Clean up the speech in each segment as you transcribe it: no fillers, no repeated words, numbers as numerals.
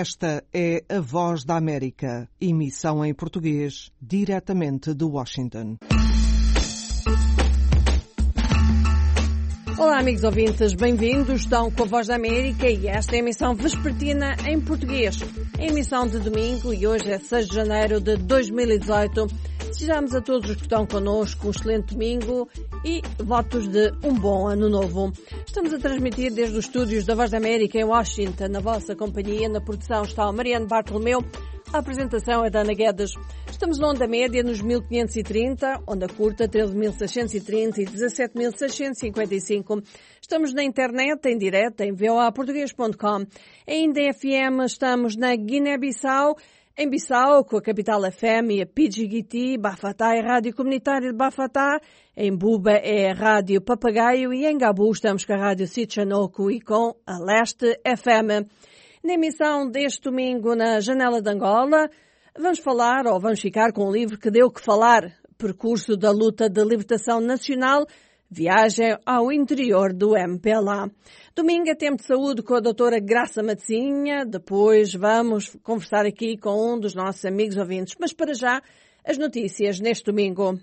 Esta é a Voz da América, emissão em português, diretamente de Washington. Olá, amigos ouvintes, bem-vindos. Estão com a Voz da América e esta é a emissão vespertina em português. É a emissão de domingo e hoje é 6 de janeiro de 2018. Desejamos a todos os que estão connosco um excelente domingo e votos de um bom ano novo. Estamos a transmitir desde os estúdios da Voz da América em Washington, na vossa companhia. Na produção está o Mariano Bartolomeu. A apresentação é da Ana Guedes. Estamos na onda média nos 1530, onda curta 13.630 e 17.655. Estamos na internet, em direto, em voaportugues.com. Ainda em FM, estamos na Guiné-Bissau, em Bissau, com a Capital FM e a Pidgiguiti, Bafatá é a Rádio Comunitária de Bafatá, em Buba é a Rádio Papagaio e em Gabu estamos com a Rádio Sichanoku e com a Leste FM. Na emissão deste domingo na Janela de Angola, vamos ficar com um livro que deu que falar, Percurso da Luta de Libertação Nacional, Viagem ao Interior do MPLA. Domingo é tempo de saúde com a doutora Graça Matezinha, depois vamos conversar aqui com um dos nossos amigos ouvintes, mas para já, as notícias neste domingo.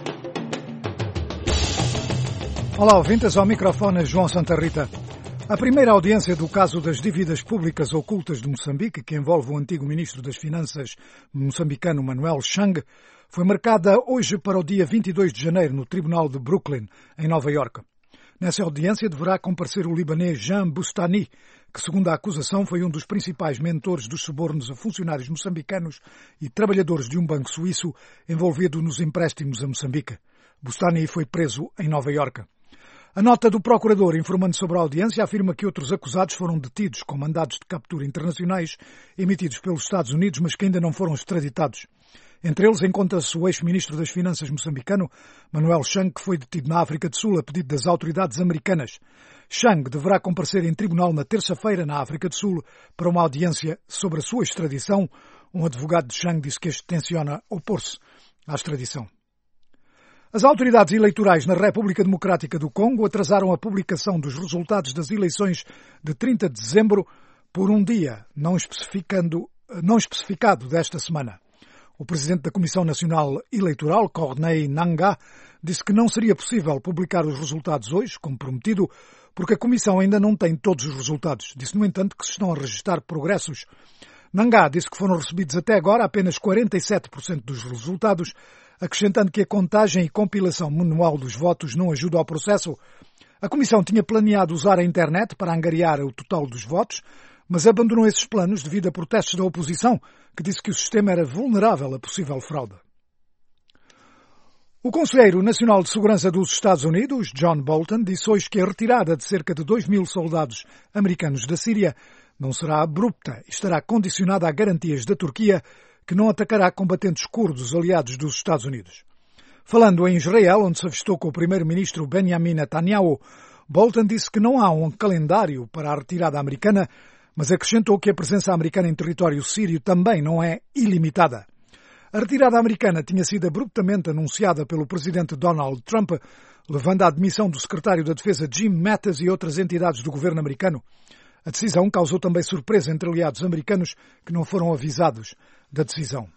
Olá, ouvintes, ao microfone João Santa Rita. A primeira audiência do caso das dívidas públicas ocultas de Moçambique, que envolve o antigo ministro das Finanças moçambicano Manuel Chang, foi marcada hoje para o dia 22 de janeiro no Tribunal de Brooklyn, em Nova Iorque. Nessa audiência deverá comparecer o libanês Jean Boustany, que, segundo a acusação, foi um dos principais mentores dos subornos a funcionários moçambicanos e trabalhadores de um banco suíço envolvido nos empréstimos a Moçambique. Boustany foi preso em Nova Iorque. A nota do procurador informando sobre a audiência afirma que outros acusados foram detidos com mandados de captura internacionais emitidos pelos Estados Unidos, mas que ainda não foram extraditados. Entre eles encontra-se o ex-ministro das Finanças moçambicano, Manuel Chang, que foi detido na África do Sul a pedido das autoridades americanas. Chang deverá comparecer em tribunal na terça-feira na África do Sul para uma audiência sobre a sua extradição. Um advogado de Chang disse que este tenciona opor-se à extradição. As autoridades eleitorais na República Democrática do Congo atrasaram a publicação dos resultados das eleições de 30 de dezembro por um dia não especificado desta semana. O presidente da Comissão Nacional Eleitoral, Corneille Nangaa, disse que não seria possível publicar os resultados hoje, como prometido, porque a Comissão ainda não tem todos os resultados. Disse, no entanto, que se estão a registrar progressos. Nangaa disse que foram recebidos até agora apenas 47% dos resultados, acrescentando que a contagem e compilação manual dos votos não ajuda ao processo. A Comissão tinha planeado usar a internet para angariar o total dos votos, mas abandonou esses planos devido a protestos da oposição, que disse que o sistema era vulnerável a possível fraude. O Conselheiro Nacional de Segurança dos Estados Unidos, John Bolton, disse hoje que a retirada de cerca de 2.000 soldados americanos da Síria não será abrupta e estará condicionada a garantias da Turquia que não atacará combatentes curdos aliados dos Estados Unidos. Falando em Israel, onde se avistou com o primeiro-ministro Benjamin Netanyahu, Bolton disse que não há um calendário para a retirada americana, mas acrescentou que a presença americana em território sírio também não é ilimitada. A retirada americana tinha sido abruptamente anunciada pelo presidente Donald Trump, levando à admissão do secretário da Defesa Jim Mattis e outras entidades do governo americano. A decisão causou também surpresa entre aliados americanos que não foram avisados da decisão.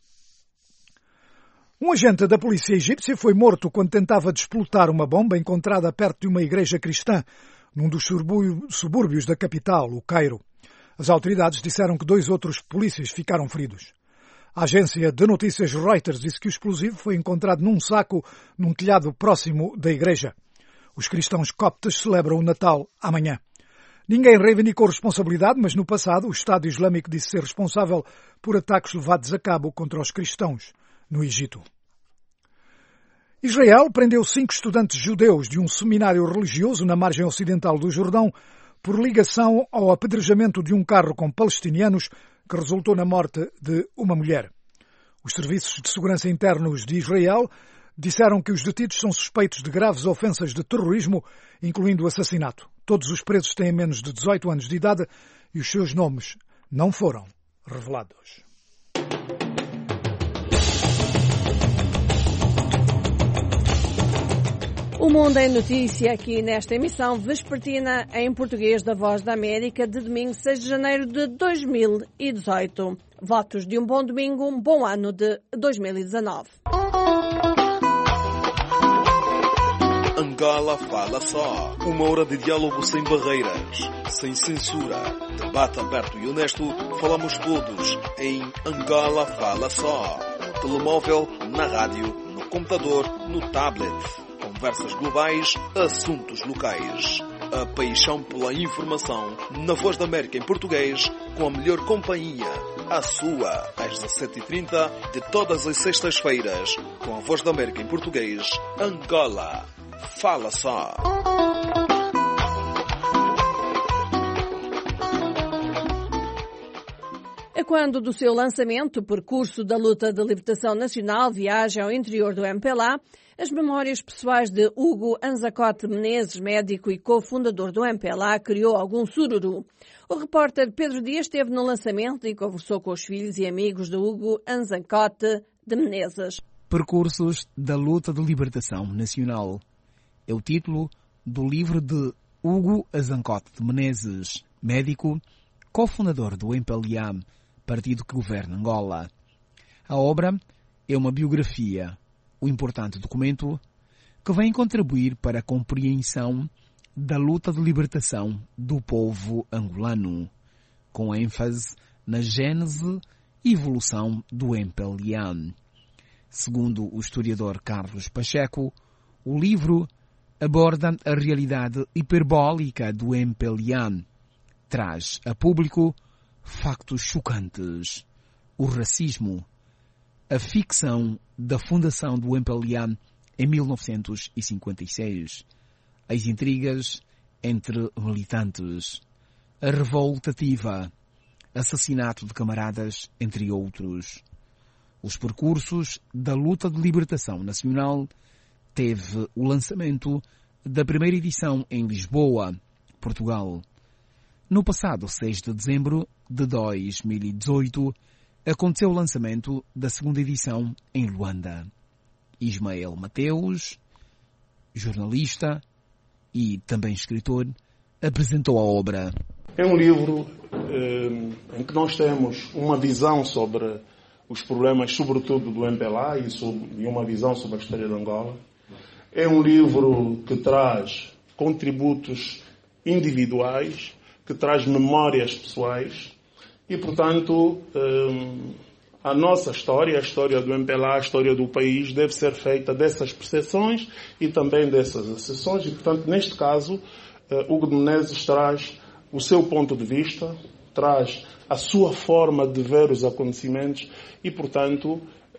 Um agente da polícia egípcia foi morto quando tentava desplotar uma bomba encontrada perto de uma igreja cristã, num dos subúrbios da capital, o Cairo. As autoridades disseram que 2 outros polícias ficaram feridos. A agência de notícias Reuters disse que o explosivo foi encontrado num saco num telhado próximo da igreja. Os cristãos coptas celebram o Natal amanhã. Ninguém reivindicou responsabilidade, mas no passado o Estado Islâmico disse ser responsável por ataques levados a cabo contra os cristãos no Egito. Israel prendeu 5 estudantes judeus de um seminário religioso na margem ocidental do Jordão por ligação ao apedrejamento de um carro com palestinianos que resultou na morte de uma mulher. Os serviços de segurança internos de Israel disseram que os detidos são suspeitos de graves ofensas de terrorismo, incluindo assassinato. Todos os presos têm menos de 18 anos de idade e os seus nomes não foram revelados. O Mundo em Notícia, aqui nesta emissão vespertina em português da Voz da América, de domingo 6 de janeiro de 2018. Votos de um bom domingo, um bom ano de 2019. Angola Fala Só. Uma hora de diálogo sem barreiras, sem censura. Debate aberto e honesto. Falamos todos em Angola Fala Só. No telemóvel, na rádio, no computador, no tablet. Conversas globais, assuntos locais. A paixão pela informação na Voz da América em português, com a melhor companhia. A sua, às 17h30, de todas as sextas-feiras, com a Voz da América em português, Angola Fala Só. Quando do seu lançamento, o percurso da luta de libertação nacional, viagem ao interior do MPLA, as memórias pessoais de Hugo Anzacote Menezes, médico e cofundador do MPLA, criou algum sururu. O repórter Pedro Dias esteve no lançamento e conversou com os filhos e amigos de Hugo Anzacote de Menezes. Percursos da luta de libertação nacional é o título do livro de Hugo Anzacote de Menezes, médico, cofundador do MPLA, partido que governa Angola. A obra é uma biografia, um importante documento que vem contribuir para a compreensão da luta de libertação do povo angolano, com ênfase na gênese e evolução do MPLA. Segundo o historiador Carlos Pacheco, o livro aborda a realidade hiperbólica do MPLA, traz a público factos chocantes, o racismo, a ficção da fundação do MPLA em 1956, as intrigas entre militantes, a revolta ativa, assassinato de camaradas, entre outros. Os percursos da luta de libertação nacional teve o lançamento da primeira edição em Lisboa, Portugal. No passado 6 de dezembro de 2018, aconteceu o lançamento da segunda edição em Luanda. Ismael Mateus, jornalista e também escritor, apresentou a obra. É um livro em que nós temos uma visão sobre os problemas, sobretudo do MPLA, e uma visão sobre a história de Angola. É um livro que traz contributos individuais, que traz memórias pessoais e, portanto, a nossa história, a história do MPLA, a história do país, deve ser feita dessas percepções e também dessas acessões. E, portanto, neste caso, Hugo de Menezes traz o seu ponto de vista, traz a sua forma de ver os acontecimentos e, portanto,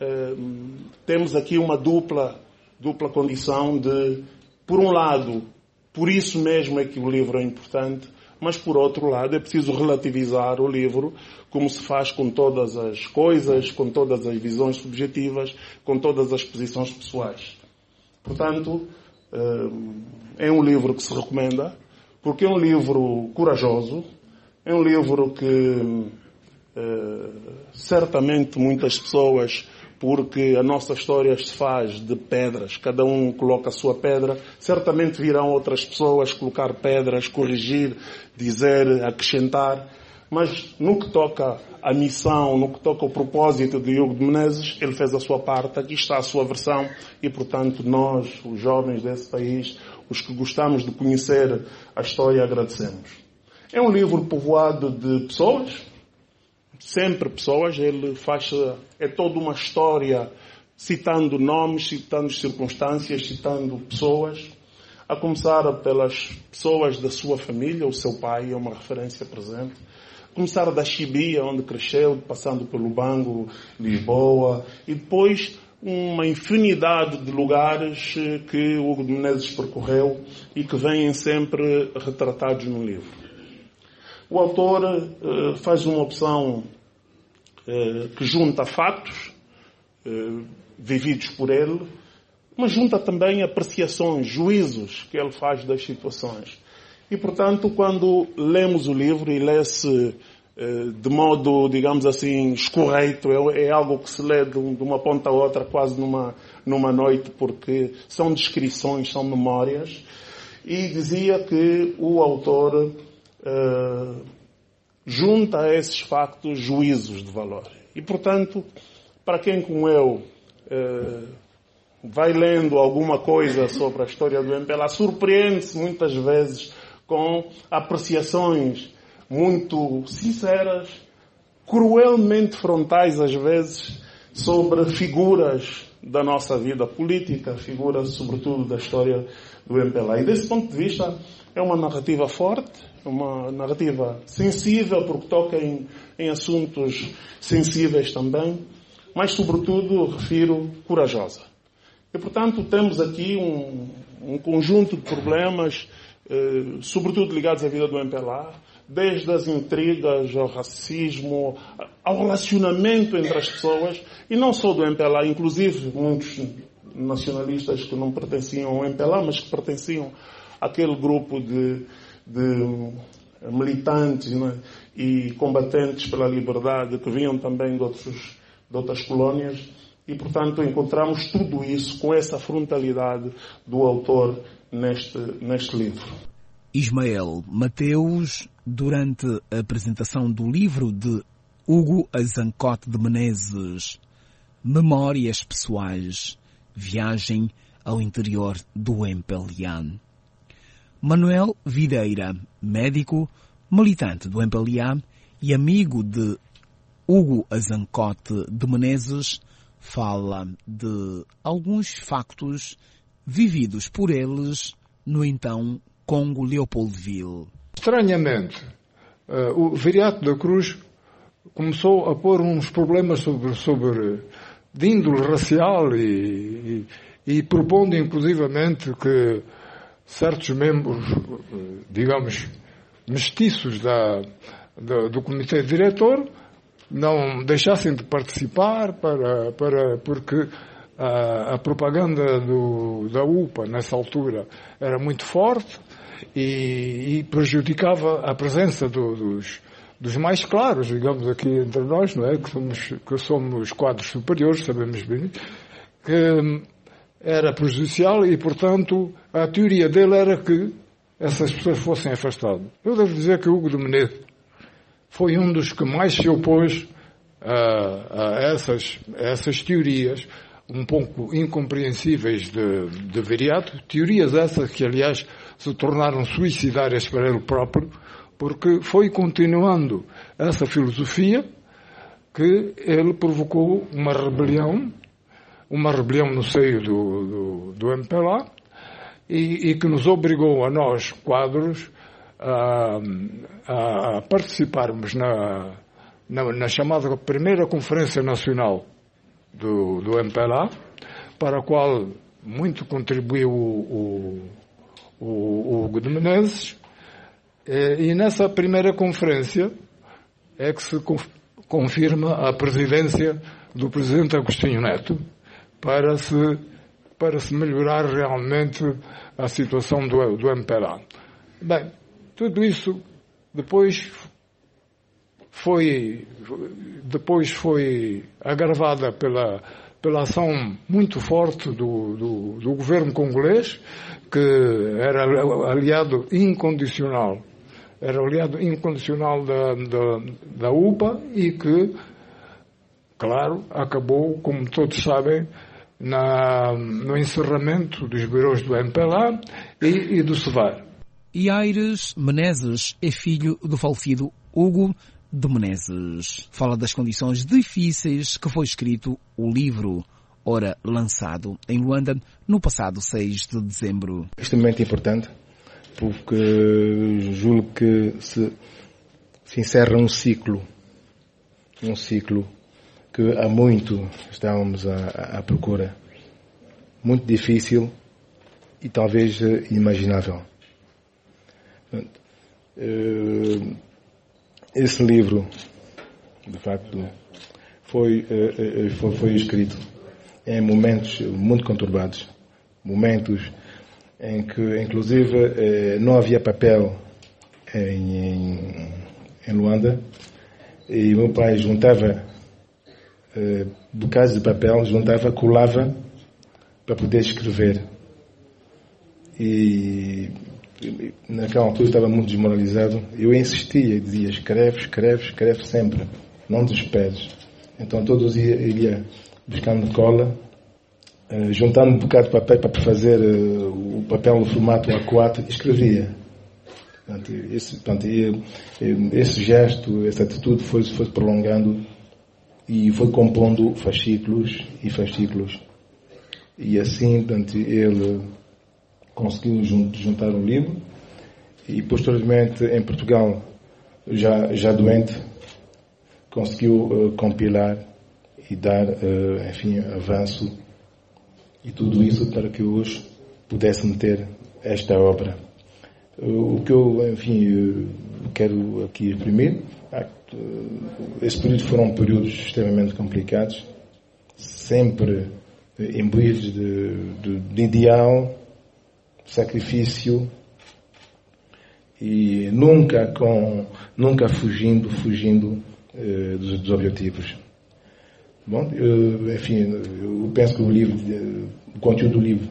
temos aqui uma dupla condição de, por um lado, por isso mesmo é que o livro é importante, mas, por outro lado, é preciso relativizar o livro, como se faz com todas as coisas, com todas as visões subjetivas, com todas as posições pessoais. Portanto, é um livro que se recomenda, porque é um livro corajoso, é um livro que certamente muitas pessoas, porque a nossa história se faz de pedras, cada um coloca a sua pedra, certamente virão outras pessoas colocar pedras, corrigir, dizer, acrescentar, mas no que toca à missão, no que toca ao propósito de Hugo de Menezes, ele fez a sua parte, aqui está a sua versão e, portanto, nós, os jovens desse país, os que gostamos de conhecer a história, agradecemos. É um livro povoado de pessoas, sempre pessoas, é toda uma história citando nomes, citando circunstâncias, citando pessoas, a começar pelas pessoas da sua família, o seu pai é uma referência presente, começar da Chibia, onde cresceu, passando pelo Bango, Lisboa, e depois uma infinidade de lugares que Hugo de Menezes percorreu e que vêm sempre retratados no livro. O autor faz uma opção que junta factos vividos por ele, mas junta também apreciações, juízos que ele faz das situações. E, portanto, quando lemos o livro e lê-se de modo, digamos assim, escorreito. É algo que se lê de uma ponta a outra quase numa noite, porque são descrições, são memórias. E dizia que o autor junta a esses factos juízos de valor. E, portanto, para quem como eu vai lendo alguma coisa sobre a história do MPLA, surpreende-se muitas vezes com apreciações muito sinceras, cruelmente frontais às vezes, sobre figuras da nossa vida política, figuras sobretudo da história do MPLA. E desse ponto de vista é uma narrativa forte, uma narrativa sensível, porque toca em assuntos sensíveis também, mas sobretudo, refiro, corajosa. E portanto temos aqui um conjunto de problemas, sobretudo ligados à vida do MPLA, desde as intrigas ao racismo, ao relacionamento entre as pessoas, e não só do MPLA, inclusive muitos nacionalistas que não pertenciam ao MPLA, mas que pertenciam àquele grupo de militantes, né, e combatentes pela liberdade que vinham também de outras colónias. E, portanto, encontramos tudo isso com essa frontalidade do autor neste livro. Ismael Mateus, durante a apresentação do livro de Hugo Azancote de Menezes, Memórias Pessoais, Viagem ao Interior do MPLA. Manuel Videira, médico, militante do MPLA e amigo de Hugo Azancote de Menezes, fala de alguns factos vividos por eles no então Congo Leopoldville. Estranhamente, o Viriato da Cruz começou a pôr uns problemas de índole racial e propondo inclusivamente que certos membros, digamos, mestiços do comitê diretor não deixassem de participar porque a propaganda da UPA nessa altura era muito forte e prejudicava a presença dos mais claros, digamos, aqui entre nós, não é? Que somos quadros superiores, sabemos bem, que era prejudicial e, portanto, a teoria dele era que essas pessoas fossem afastadas. Eu devo dizer que Hugo de Menezes foi um dos que mais se opôs a essas teorias um pouco incompreensíveis de Viriato, teorias essas que, aliás, se tornaram suicidárias para ele próprio, porque foi continuando essa filosofia que ele provocou uma rebelião no seio do MPLA e que nos obrigou a nós, quadros, a participarmos na chamada primeira Conferência Nacional do MPLA, para a qual muito contribuiu o Hugo de Menezes, e nessa primeira conferência é que se confirma a presidência do presidente Agostinho Neto para se melhorar realmente a situação do MPLA. Bem, tudo isso depois foi agravada pela ação muito forte do governo congolês, que era aliado incondicional da UPA e que, claro, acabou, como todos sabem, no encerramento dos birôs do MPLA e do SEVAR. Aires Menezes é filho do falecido Hugo de Menezes. Fala das condições difíceis que foi escrito o livro, ora lançado em Luanda no passado 6 de dezembro. Extremamente importante, porque julgo que se encerra um ciclo que há muito estávamos à procura, muito difícil e talvez inimaginável. Esse livro, de facto, foi escrito em momentos muito conturbados, momentos em que, inclusive, não havia papel em Luanda, E meu pai juntava bocados de papel, juntava, colava para poder escrever. E naquela altura estava muito desmoralizado. Eu insistia, dizia: escreve, escreve, escreve sempre, não desesperes. Então todos os dias eu ia buscando cola, juntando um bocado de papel para fazer o papel no formato A4 e escrevia. Esse gesto, essa atitude foi prolongando e foi compondo fascículos e fascículos. E assim, ele conseguiu juntar um livro e posteriormente em Portugal, já doente, conseguiu compilar e dar, avanço e tudo isso para que hoje pudéssemos ter esta obra. O que eu, quero aqui exprimir, esses períodos foram períodos extremamente complicados, sempre imbuídos de ideal, sacrifício e nunca fugindo dos objetivos. Bom, eu penso que o conteúdo do livro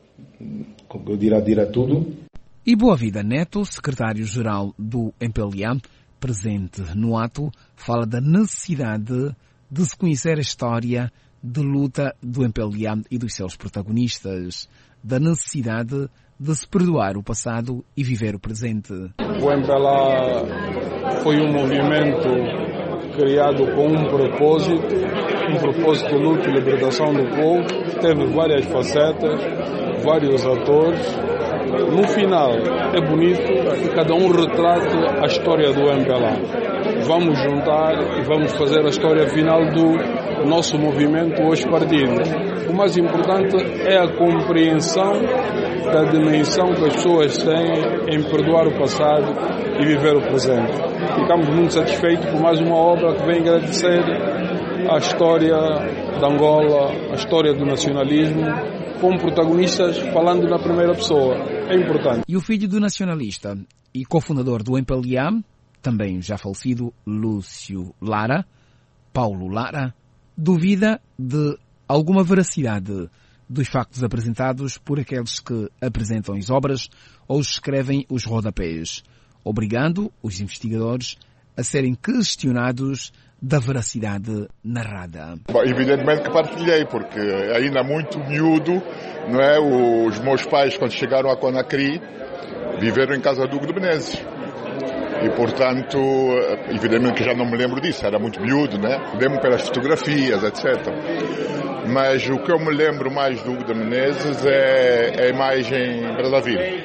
dirá tudo. E Boa Vida Neto, secretário-geral do MPLA, presente no ato, fala da necessidade de se conhecer a história de luta do MPLA e dos seus protagonistas, da necessidade de se perdoar o passado e viver o presente. O MPLA foi um movimento criado com um propósito de luta e libertação do povo, teve várias facetas, vários atores. No final, é bonito que cada um retrate a história do MPLA. Vamos juntar e vamos fazer a história final do nosso movimento, os partidos. O mais importante é a compreensão da dimensão que as pessoas têm em perdoar o passado e viver o presente. Ficamos muito satisfeitos por mais uma obra que vem agradecer a história de Angola, a história do nacionalismo, com protagonistas falando na primeira pessoa. É importante. E o filho do nacionalista e cofundador do MPLA, também já falecido, Lúcio Lara, Paulo Lara, duvida de alguma veracidade dos factos apresentados por aqueles que apresentam as obras ou escrevem os rodapés, obrigando os investigadores a serem questionados da veracidade narrada. Bom, evidentemente que partilhei, porque ainda muito miúdo, não é? Os meus pais, quando chegaram a Conakry, viveram em casa do Hugo de Menezes. E, portanto, evidentemente que já não me lembro disso, era muito miúdo, né? Lembro pelas fotografias, etc. Mas o que eu me lembro mais do Hugo de Menezes é a imagem Brazzaville.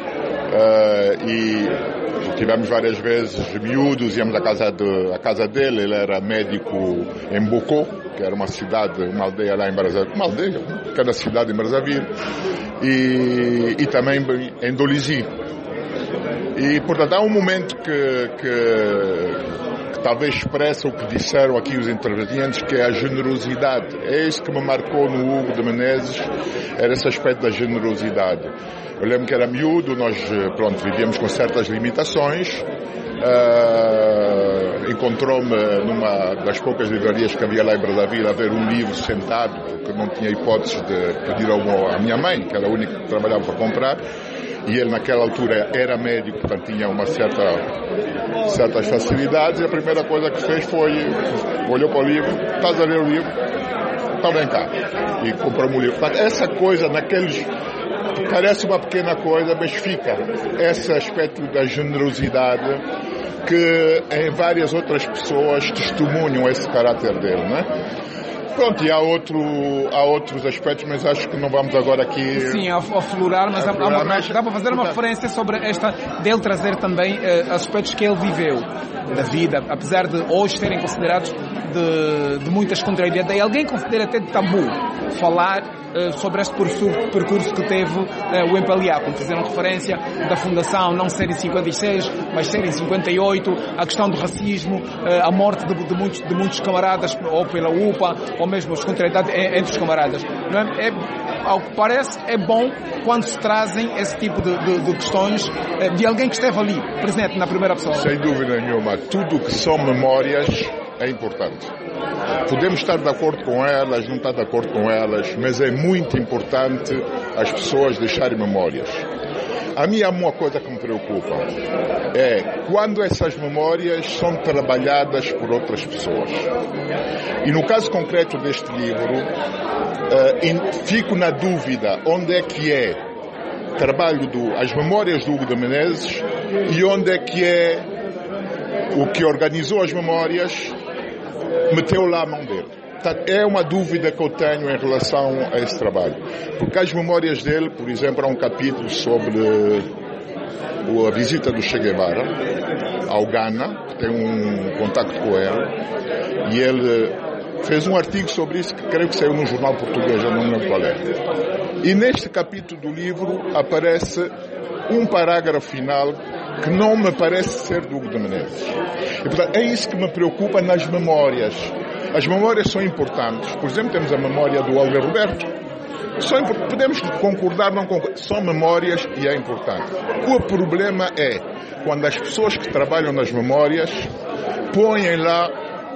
E tivemos várias vezes miúdos, íamos à casa dele, ele era médico em Bocô, que era uma cidade, uma aldeia lá em Brazzaville, uma pequena cidade em Brazzaville, e também em Dolisie. E, portanto, há um momento que talvez expressa o que disseram aqui os intervenientes, que é a generosidade. É isso que me marcou no Hugo de Menezes, era esse aspecto da generosidade. Eu lembro que era miúdo, nós, vivíamos com certas limitações. Encontrou-me numa das poucas livrarias que havia lá em Brazzaville a ver um livro sentado, porque não tinha hipótese de pedir à minha mãe, que era a única que trabalhava para comprar. E ele naquela altura era médico, portanto tinha certas facilidades, e a primeira coisa que fez foi, olhou para o livro: estás a ler o livro? Então vem cá. E comprou-me o livro. Portanto, essa coisa, parece uma pequena coisa, mas fica esse aspecto da generosidade que em várias outras pessoas testemunham esse caráter dele, não é? Pronto, e há outros aspectos, mas acho que não vamos agora aqui... Sim, a aflorar, mas dá para fazer uma referência sobre esta, dele trazer também aspectos que ele viveu da vida, apesar de hoje serem considerados de muitas contrariedades. Alguém considera até de tabu falar sobre este percurso que teve o MPLA, como fizeram referência da fundação não ser em 56, mas ser em 58, a questão do racismo, a morte de muitos camaradas, ou pela UPA, ou mesmo as contrariedades entre os camaradas. Não é? ao que parece, é bom quando se trazem esse tipo de questões de alguém que esteve ali, presente na primeira pessoa. Sem dúvida nenhuma. Tudo que são memórias é importante. Podemos estar de acordo com elas, não estar de acordo com elas, mas é muito importante as pessoas deixarem memórias. A mim há uma coisa que me preocupa, é quando essas memórias são trabalhadas por outras pessoas. E no caso concreto deste livro, fico na dúvida onde é que é trabalho as memórias do Hugo de Menezes e onde é que é o que organizou as memórias meteu lá a mão dele. Portanto, é uma dúvida que eu tenho em relação a esse trabalho. Porque as memórias dele, por exemplo, há um capítulo sobre a visita do Che Guevara ao Ghana, que tem um contacto com ele, e ele fez um artigo sobre isso que creio que saiu num jornal português, eu não me lembro qual é. E neste capítulo do livro aparece um parágrafo final que não me parece ser do Hugo de Menezes. E, portanto, é isso que me preocupa nas memórias. As memórias são importantes. Por exemplo, temos a memória do Alder Roberto. Podemos concordar, não concordar. São memórias e é importante. O problema é quando as pessoas que trabalham nas memórias põem lá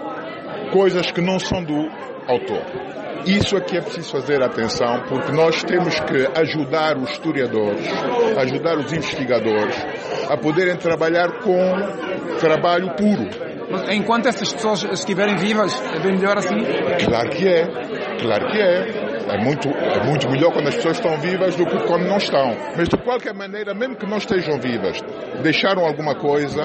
coisas que não são do autor. Isso aqui é preciso fazer atenção, porque nós temos que ajudar os historiadores, ajudar os investigadores a poderem trabalhar com trabalho puro. Mas enquanto essas pessoas estiverem vivas, é bem melhor assim? Claro que é. Claro que é. É muito melhor quando as pessoas estão vivas do que quando não estão. Mas de qualquer maneira, mesmo que não estejam vivas, deixaram alguma coisa,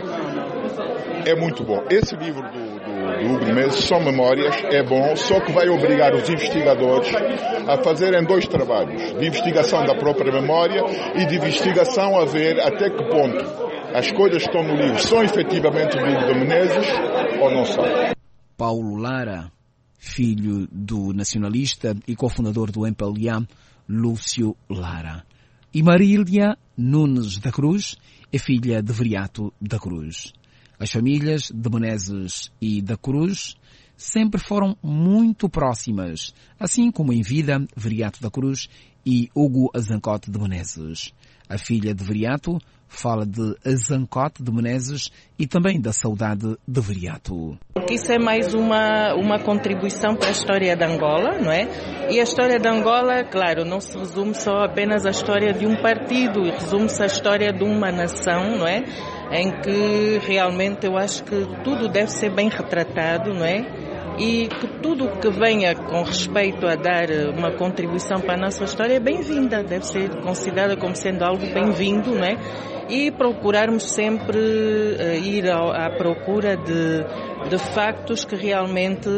é muito bom. Esse livro do Hugo de Menezes são memórias, é bom, só que vai obrigar os investigadores a fazerem dois trabalhos, de investigação da própria memória e de investigação a ver até que ponto as coisas que estão no livro são efetivamente do Hugo de Menezes ou não são. Paulo Lara, filho do nacionalista e cofundador do MPLA, Lúcio Lara. E Marília Nunes da Cruz é filha de Viriato da Cruz. As famílias de Menezes e da Cruz sempre foram muito próximas, assim como em vida Viriato da Cruz e Hugo Azancote de Menezes. A filha de Viriato fala de Azancote de Menezes e também da saudade de Viriato. Isso é mais uma contribuição para a história de Angola, não é? E a história de Angola, claro, não se resume só apenas à história de um partido, resume-se à história de uma nação, não é? Em que realmente eu acho que tudo deve ser bem retratado, não é? E que tudo que venha com respeito a dar uma contribuição para a nossa história é bem-vinda, deve ser considerada como sendo algo bem-vindo, não é? E procurarmos sempre ir à procura de factos que realmente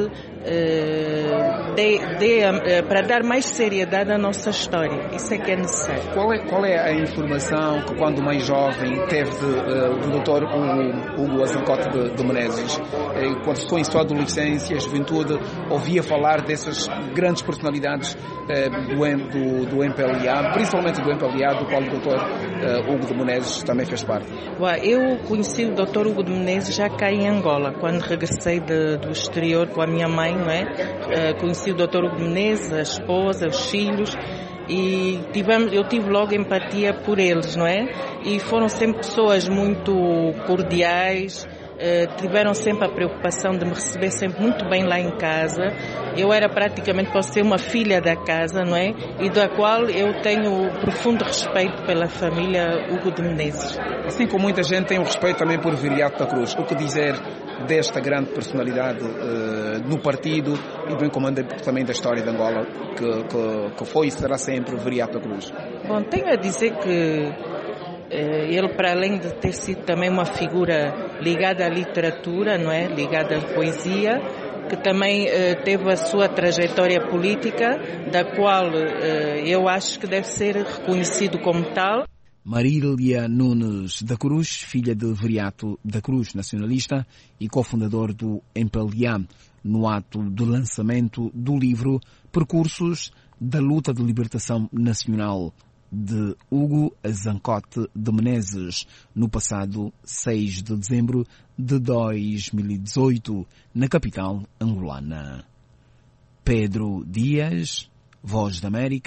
para dar mais seriedade à nossa história. Isso é que é necessário. Qual é a informação que quando mais jovem teve do Dr. Hugo Azancote de Menezes? Quando estou em sua adolescência, a juventude, ouvia falar dessas grandes personalidades do MPLA, principalmente do MPLA, do qual o Dr. Hugo de Menezes também fez parte. Eu conheci o Dr. Hugo de Menezes já cá em Angola, quando regressei do exterior com a minha mãe, não é? Conheci o Dr. Hugo de Menezes, a esposa, os filhos, e eu tive logo empatia por eles, não é? E foram sempre pessoas muito cordiais, tiveram sempre a preocupação de me receber sempre muito bem lá em casa. Eu era praticamente, posso ser uma filha da casa, não é? E da qual eu tenho profundo respeito pela família Hugo de Menezes. Assim como muita gente tem um respeito também por Viriato da Cruz. O que dizer desta grande personalidade no partido e bem como também da história de Angola, que foi e será sempre Viriato da Cruz? Bom, tenho a dizer que ele, para além de ter sido também uma figura ligada à literatura, não é? Ligada à poesia, que também teve a sua trajetória política, da qual eu acho que deve ser reconhecido como tal. Marília Nunes da Cruz, filha de Viriato da Cruz, nacionalista e cofundador do MPLA, no ato de lançamento do livro Percursos da Luta de Libertação Nacional, de Hugo Azancote de Menezes, no passado 6 de dezembro de 2018, na capital angolana. Pedro Dias, Voz da América,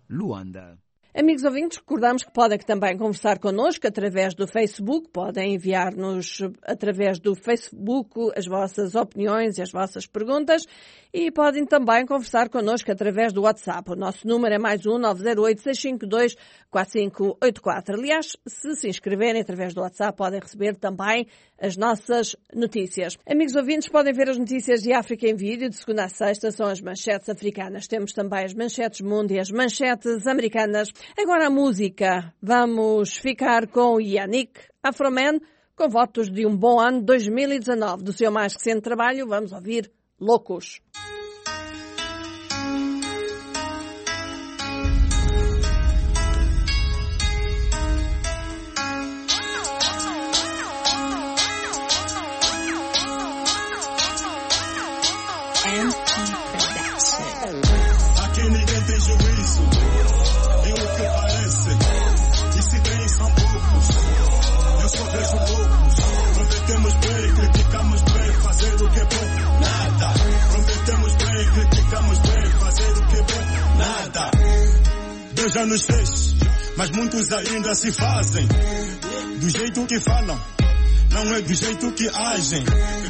Luanda. Amigos ouvintes, recordamos que podem também conversar connosco através do Facebook, podem enviar-nos através do Facebook as vossas opiniões e as vossas perguntas e podem também conversar connosco através do WhatsApp. O nosso número é mais 1-908-652-4584. Aliás, se inscreverem através do WhatsApp, podem receber também as nossas notícias. Amigos ouvintes, podem ver as notícias de África em vídeo, de segunda a sexta, são as manchetes africanas. Temos também as manchetes mundo e as manchetes americanas. Agora a música. Vamos ficar com Yannick Afroman, com votos de um bom ano 2019. Do seu mais recente trabalho, vamos ouvir Loucos. Aqui ninguém tem juízo, é o que parece. E se tem são poucos, eu só vejo loucos. Prometemos bem, criticamos bem, fazer o que é bom, nada. Prometemos bem, criticamos bem, fazer o que é bom, nada. Deus já nos fez, mas muitos ainda se fazem do jeito que falam, não é do jeito que agem.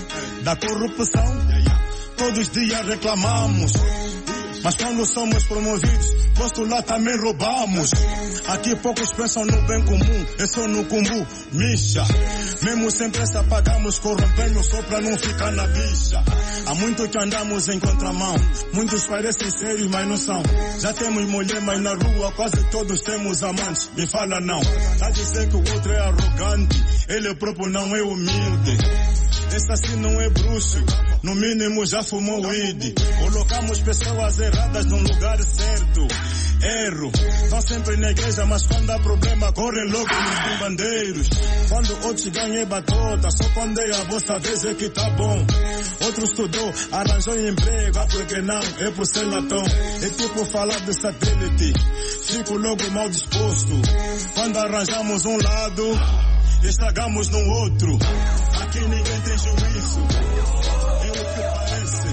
Da corrupção todos os dias reclamamos, mas quando somos promovidos, posto lá também roubamos. Aqui poucos pensam no bem comum, é só no cumbu, micha. Mesmo sem pressa pagamos, corrompendo só pra não ficar na bicha. Há muito que andamos em contramão, muitos parecem sérios, mas não são. Já temos mulher, mas na rua quase todos temos amantes. Me fala não, a dizer que o outro é arrogante, ele próprio não é humilde. Esse assim não é bruxo, no mínimo já fumou weed. Colocamos pessoas erradas no lugar certo. Erro, vão sempre na igreja, mas quando há problema correm logo nos bandeiros. Quando outros ganham batota, só quando é a vossa vez é que tá bom. Outro estudou, arranjou emprego, porque não, é por ser latão. É tipo falar de satélite, fico logo mal disposto. Quando arranjamos um lado, estragamos no outro. Aqui ninguém tem juízo, é o que parece.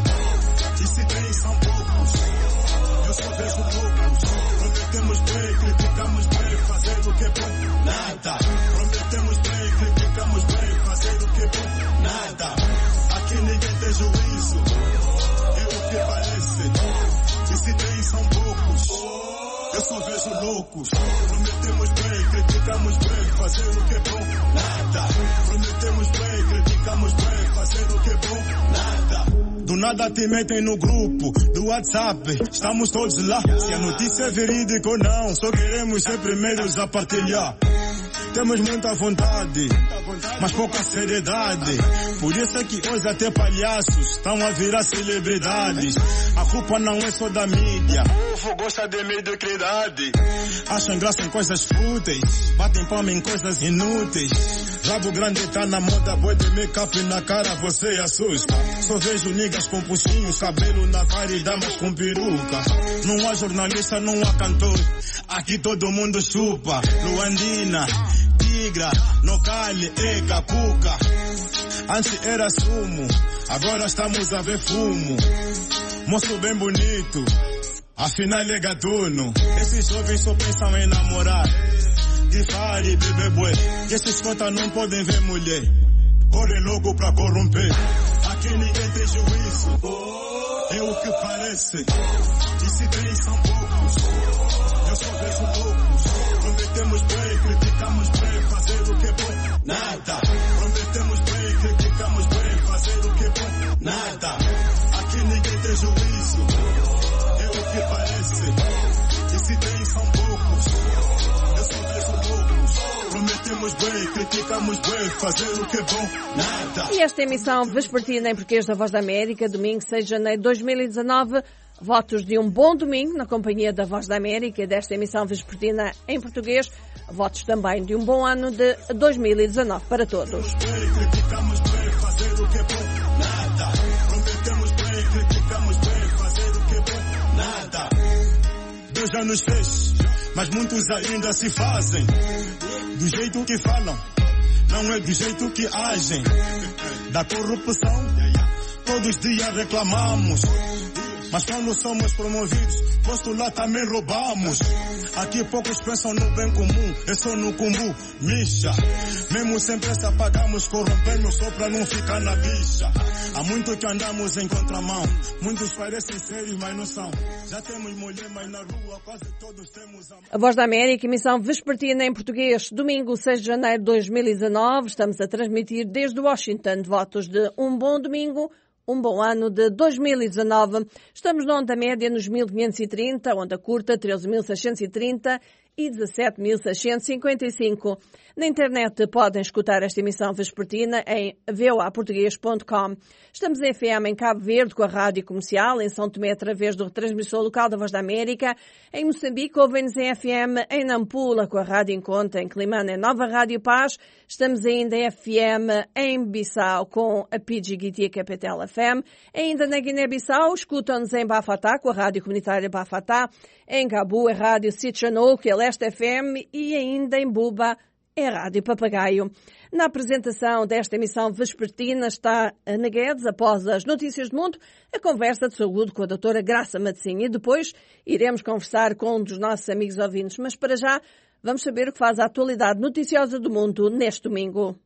E se tem são poucos, eu só vejo loucos. Prometemos bem, criticamos bem, fazer o que é bom, nada. Prometemos bem, criticamos bem, fazer o que é bom, nada. Aqui ninguém tem juízo, é o que parece. E se tem são poucos, eu só vejo loucos. Prometemos bem, criticamos bem, fazer o que é bom, nada. Prometemos bem, criticamos bem, fazer o que é bom, nada. Do nada te metem no grupo do WhatsApp, estamos todos lá. Se a notícia é verídica ou não, só queremos ser primeiros a partilhar. Temos muita vontade, mas pouca seriedade. Por isso é que hoje até palhaços estão a virar celebridades. A culpa não é só da mídia, o povo gosta de mediocridade. Acham graça em coisas fúteis, batem palma em coisas inúteis. Rabo grande tá na moda, boi de make-up na cara, você assusta. Só vejo niggas com puxinhos, cabelo na cara e damas com peruca. Não há jornalista, não há cantor, aqui todo mundo chupa. Luandina, Tigra, Nocale, Eka, Cuca. Antes era sumo, agora estamos a ver fumo. Moço bem bonito, afinal é gatuno. Esses jovens só pensam em namorar, de fare, bebê bué. E esses contas não podem ver mulher, correm logo pra corromper. Aqui ninguém tem juízo, é o que parece. E se tem são poucos, eu só vejo loucos. Prometemos bem, criticamos bem, fazer o que é bom, nada. Prometemos bem, criticamos bem, fazer o que é bom, nada. Aqui ninguém tem juízo, é o que parece. E se tem são poucos, eu só vejo loucos. Prometemos bem, criticamos bem, fazer o que é bom, nada. E esta emissão vespertina em português da Voz da América, domingo 6 de janeiro de 2019. Votos de um bom domingo na companhia da Voz da América, desta emissão vespertina em português. Votos também de um bom ano de 2019 para todos. Criticamos bem, fazer o que é bom, nada. Prometemos bem, criticamos bem, fazer o que é bom, nada. Deus já nos fez, mas muitos ainda se fazem do jeito que falam, não é do jeito que agem. Da corrupção todos os dias reclamamos, Mas quando somos promovidos, posto lá também roubamos. Aqui poucos pensam no bem comum, é só no cumbu, micha. Mesmo sem pressa pagamos, corrompemos só pra não ficar na bicha. Há muito que andamos em contramão, muitos parecem sérios, mas não são. Já temos mulher, mas na rua quase todos temos amor. A Voz da América, emissão vespertina em português, domingo 6 de janeiro de 2019. Estamos a transmitir desde Washington votos de um bom domingo, um bom ano de 2019. Estamos na onda média nos 1530, onda curta 13.630 e 17.655. Na internet podem escutar esta emissão vespertina em voaportugues.com. Estamos em FM em Cabo Verde com a Rádio Comercial, em São Tomé através do retransmissor local da Voz da América, em Moçambique ouvem-nos em FM em Nampula com a Rádio Encontra, em Climane em Nova Rádio Paz. Estamos ainda em FM em Bissau com a PGGT Capital FM. Ainda na Guiné-Bissau escutam-nos em Bafatá com a Rádio Comunitária Bafatá, em Gabu a Rádio Sitchanou, que é Leste FM, e ainda em Buba é Rádio Papagaio. Na apresentação desta emissão vespertina está Ana Guedes. Após as notícias do mundo, a conversa de saúde com a doutora Graça Matezinha. E depois iremos conversar com um dos nossos amigos ouvintes. Mas para já, vamos saber o que faz a atualidade noticiosa do mundo neste domingo.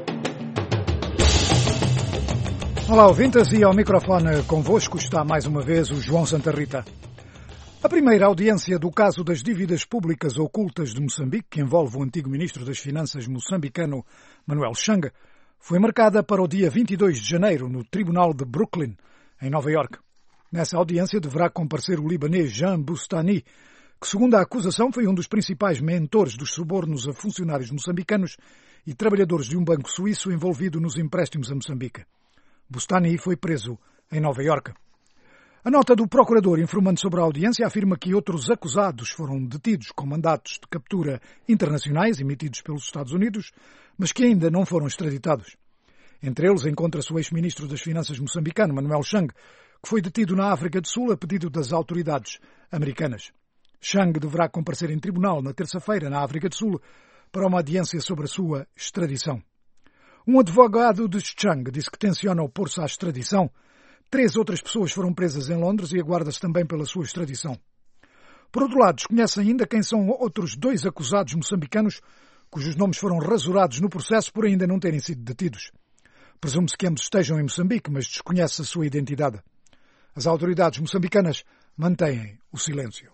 Olá, ouvintes, e ao microfone convosco está mais uma vez o João Santa Rita. A primeira audiência do caso das dívidas públicas ocultas de Moçambique, que envolve o antigo ministro das Finanças moçambicano Manuel Chang, foi marcada para o dia 22 de janeiro no Tribunal de Brooklyn, em Nova Iorque. Nessa audiência deverá comparecer o libanês Jean Boustany, que, segundo a acusação, foi um dos principais mentores dos subornos a funcionários moçambicanos e trabalhadores de um banco suíço envolvido nos empréstimos a Moçambique. Boustany foi preso em Nova Iorque. A nota do procurador informando sobre a audiência afirma que outros acusados foram detidos com mandatos de captura internacionais emitidos pelos Estados Unidos, mas que ainda não foram extraditados. Entre eles encontra-se o ex-ministro das Finanças moçambicano, Manuel Chang, que foi detido na África do Sul a pedido das autoridades americanas. Chang deverá comparecer em tribunal na terça-feira na África do Sul para uma audiência sobre a sua extradição. Um advogado de Chang disse que tenciona opor-se à extradição. 3 outras pessoas foram presas em Londres e aguarda-se também pela sua extradição. Por outro lado, desconhece ainda quem são outros 2 acusados moçambicanos cujos nomes foram rasurados no processo por ainda não terem sido detidos. Presume-se que ambos estejam em Moçambique, mas desconhece a sua identidade. As autoridades moçambicanas mantêm o silêncio.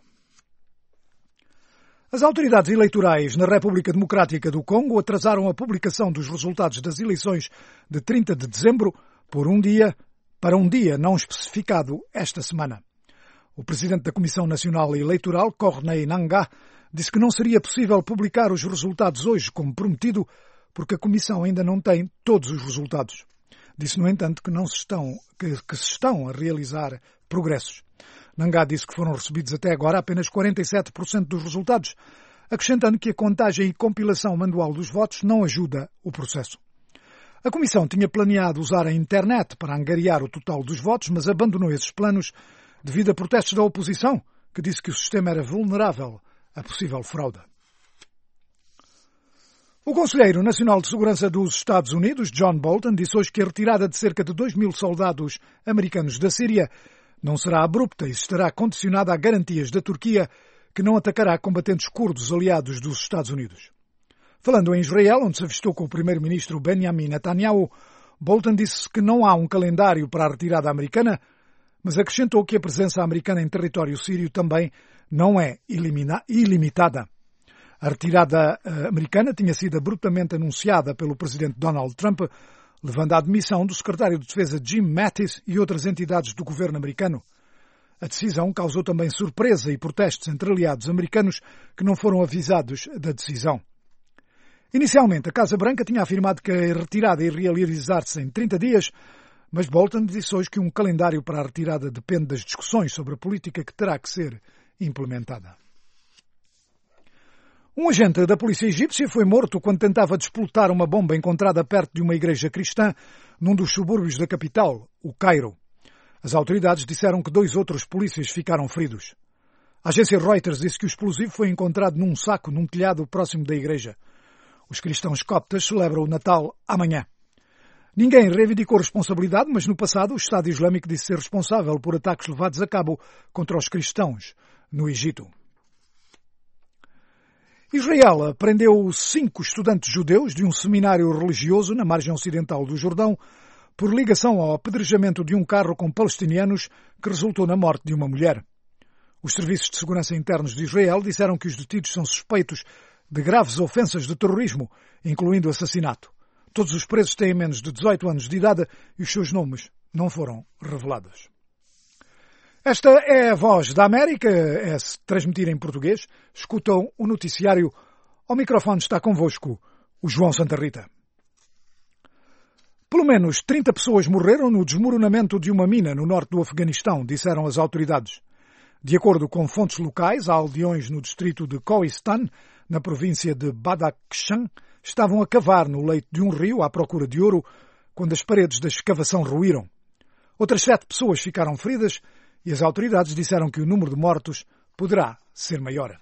As autoridades eleitorais na República Democrática do Congo atrasaram a publicação dos resultados das eleições de 30 de dezembro para um dia não especificado esta semana. O presidente da Comissão Nacional Eleitoral, Corneille Nangaa, disse que não seria possível publicar os resultados hoje como prometido, porque a Comissão ainda não tem todos os resultados. Disse, no entanto, que se estão a realizar progressos. Nangaa disse que foram recebidos até agora apenas 47% dos resultados, acrescentando que a contagem e compilação manual dos votos não ajuda o processo. A Comissão tinha planeado usar a internet para angariar o total dos votos, mas abandonou esses planos devido a protestos da oposição, que disse que o sistema era vulnerável a possível fraude. O Conselheiro Nacional de Segurança dos Estados Unidos, John Bolton, disse hoje que a retirada de cerca de 2.000 soldados americanos da Síria não será abrupta e estará condicionada a garantias da Turquia que não atacará combatentes curdos aliados dos Estados Unidos. Falando em Israel, onde se avistou com o primeiro-ministro Benjamin Netanyahu, Bolton disse que não há um calendário para a retirada americana, mas acrescentou que a presença americana em território sírio também não é ilimitada. A retirada americana tinha sido abruptamente anunciada pelo presidente Donald Trump, levando à admissão do secretário de Defesa Jim Mattis e outras entidades do governo americano. A decisão causou também surpresa e protestos entre aliados americanos que não foram avisados da decisão. Inicialmente, a Casa Branca tinha afirmado que a retirada iria realizar-se em 30 dias, mas Bolton disse hoje que um calendário para a retirada depende das discussões sobre a política que terá que ser implementada. Um agente da polícia egípcia foi morto quando tentava desplotar uma bomba encontrada perto de uma igreja cristã num dos subúrbios da capital, o Cairo. As autoridades disseram que 2 outros polícias ficaram feridos. A agência Reuters disse que o explosivo foi encontrado num saco num telhado próximo da igreja. Os cristãos coptas celebram o Natal amanhã. Ninguém reivindicou responsabilidade, mas no passado o Estado Islâmico disse ser responsável por ataques levados a cabo contra os cristãos no Egito. Israel prendeu 5 estudantes judeus de um seminário religioso na margem ocidental do Jordão por ligação ao apedrejamento de um carro com palestinianos que resultou na morte de uma mulher. Os serviços de segurança internos de Israel disseram que os detidos são suspeitos de graves ofensas de terrorismo, incluindo assassinato. Todos os presos têm menos de 18 anos de idade e os seus nomes não foram revelados. Esta é a Voz da América, é transmitida em português. Escutam o noticiário. Ao microfone está convosco o João Santa Rita. Pelo menos 30 pessoas morreram no desmoronamento de uma mina no norte do Afeganistão, disseram as autoridades. De acordo com fontes locais, aldeões no distrito de Kohistan, na província de Badakhshan, estavam a cavar no leito de um rio à procura de ouro quando as paredes da escavação ruíram. Outras 7 pessoas ficaram feridas e as autoridades disseram que o número de mortos poderá ser maior.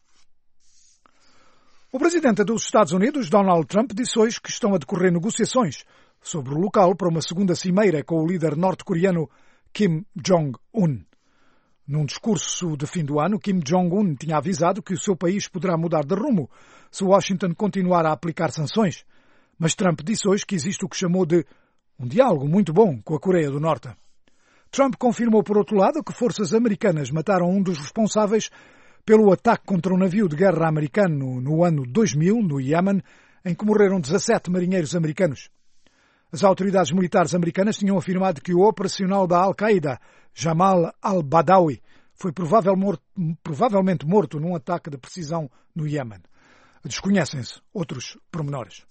O presidente dos Estados Unidos, Donald Trump, disse hoje que estão a decorrer negociações sobre o local para uma segunda cimeira com o líder norte-coreano Kim Jong-un. Num discurso de fim do ano, Kim Jong-un tinha avisado que o seu país poderá mudar de rumo se Washington continuar a aplicar sanções. Mas Trump disse hoje que existe o que chamou de um diálogo muito bom com a Coreia do Norte. Trump confirmou, por outro lado, que forças americanas mataram um dos responsáveis pelo ataque contra um navio de guerra americano no ano 2000, no Iêmen, em que morreram 17 marinheiros americanos. As autoridades militares americanas tinham afirmado que o operacional da Al-Qaeda, Jamal al-Badawi, foi provavelmente morto num ataque de precisão no Iêmen. Desconhecem-se outros pormenores.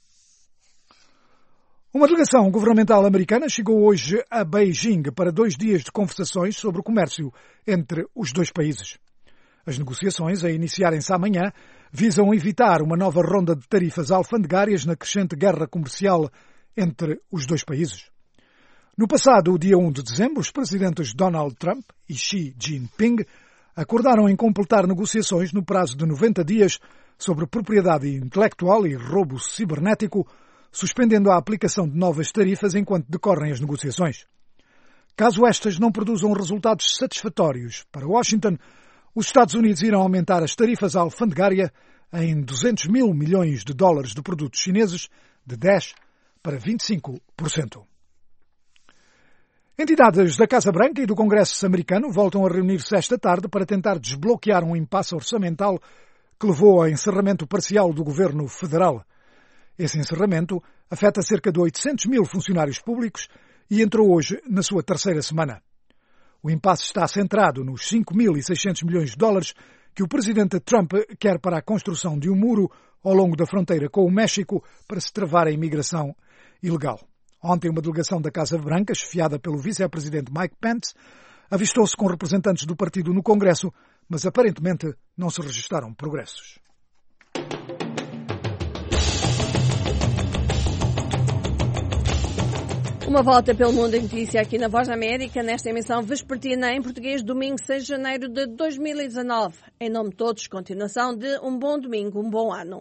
Uma delegação governamental americana chegou hoje a Beijing para 2 dias de conversações sobre o comércio entre os dois países. As negociações, a iniciarem-se amanhã, visam evitar uma nova ronda de tarifas alfandegárias na crescente guerra comercial entre os dois países. No passado dia 1 de dezembro, os presidentes Donald Trump e Xi Jinping acordaram em completar negociações no prazo de 90 dias sobre propriedade intelectual e roubo cibernético, suspendendo a aplicação de novas tarifas enquanto decorrem as negociações. Caso estas não produzam resultados satisfatórios para Washington, os Estados Unidos irão aumentar as tarifas alfandegárias em 200 mil milhões de dólares de produtos chineses, de 10% para 25%. Entidades da Casa Branca e do Congresso americano voltam a reunir-se esta tarde para tentar desbloquear um impasse orçamental que levou ao encerramento parcial do governo federal. Esse encerramento afeta cerca de 800 mil funcionários públicos e entrou hoje na sua 3ª semana. O impasse está centrado nos 5.600 milhões de dólares que o presidente Trump quer para a construção de um muro ao longo da fronteira com o México para se travar a imigração ilegal. Ontem, uma delegação da Casa Branca, chefiada pelo vice-presidente Mike Pence, avistou-se com representantes do partido no Congresso, mas aparentemente não se registaram progressos. Uma volta pelo mundo em notícia aqui na Voz da América, nesta emissão vespertina em português, domingo 6 de janeiro de 2019. Em nome de todos, continuação de um bom domingo, um bom ano.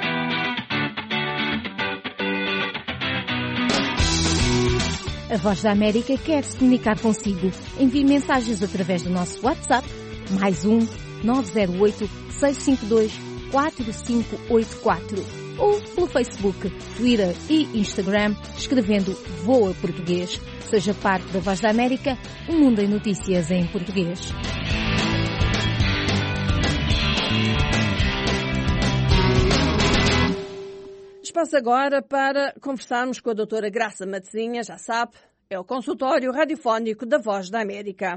A Voz da América quer se comunicar consigo. Envie mensagens através do nosso WhatsApp, +1 908 652 4584. Ou pelo Facebook, Twitter e Instagram, escrevendo Voa Português. Seja parte da Voz da América, um mundo em notícias em português. Espaço agora para conversarmos com a doutora Graça Matezinha, já sabe, é o consultório radiofónico da Voz da América.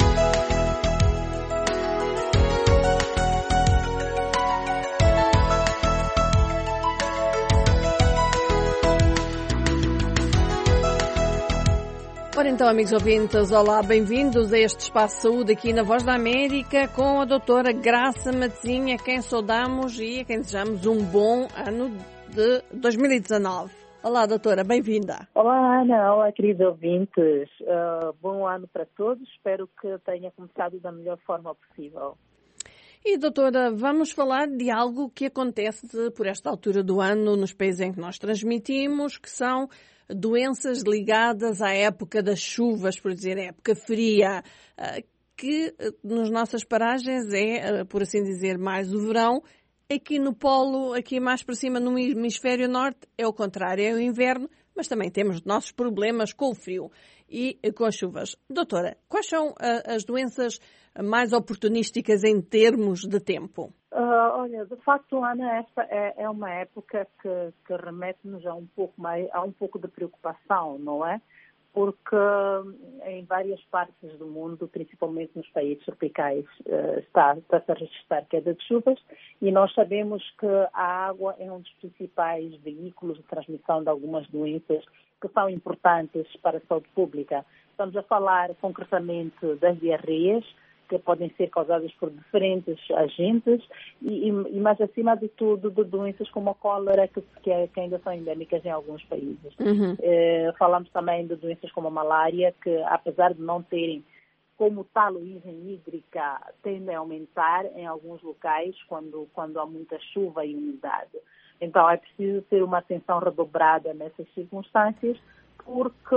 Ora então, amigos ouvintes, olá, bem-vindos a este Espaço de Saúde aqui na Voz da América com a doutora Graça Matezinha, a quem saudamos e a quem desejamos um bom ano de 2019. Olá, doutora, bem-vinda. Olá, Ana. Olá, queridos ouvintes. Bom ano para todos. Espero que tenha começado da melhor forma possível. E, doutora, vamos falar de algo que acontece por esta altura do ano nos países em que nós transmitimos, que são doenças ligadas à época das chuvas, por dizer, época fria, que nas nossas paragens é, por assim dizer, mais o verão. Aqui no polo, aqui mais para cima no hemisfério norte, é o contrário, é o inverno, mas também temos nossos problemas com o frio e com as chuvas. Doutora, quais são as doenças mais oportunísticas em termos de tempo? Olha, de facto, Ana, esta é uma época que remete-nos a um pouco de preocupação, não é? Porque em várias partes do mundo, principalmente nos países tropicais, está-se a registrar queda de chuvas e nós sabemos que a água é um dos principais veículos de transmissão de algumas doenças que são importantes para a saúde pública. Estamos a falar concretamente das diarreias, que podem ser causadas por diferentes agentes e mais acima de tudo, de doenças como a cólera, que ainda são endémicas em alguns países. Falamos também de doenças como a malária, que apesar de não terem como tal origem hídrica, tendem a aumentar em alguns locais quando há muita chuva e umidade. Então é preciso ter uma atenção redobrada nessas circunstâncias, porque